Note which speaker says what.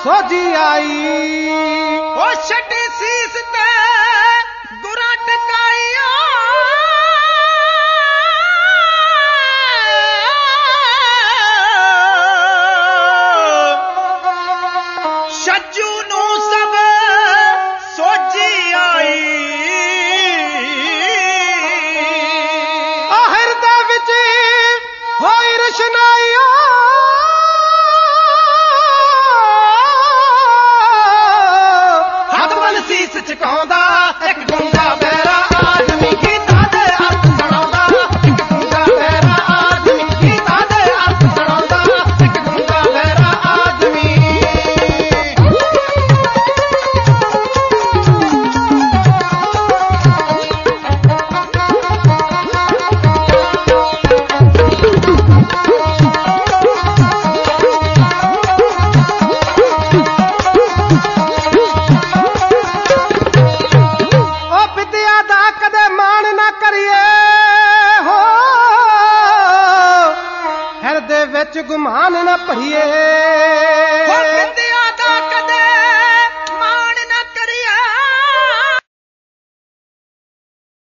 Speaker 1: सोझी आई
Speaker 2: ओ छटी सीस ते गुरा टिकाइया छज्जू नू सब सोझी आई
Speaker 1: आखिर दे विच होई रशनाइया
Speaker 2: हथ वल सीस चुकाउंदा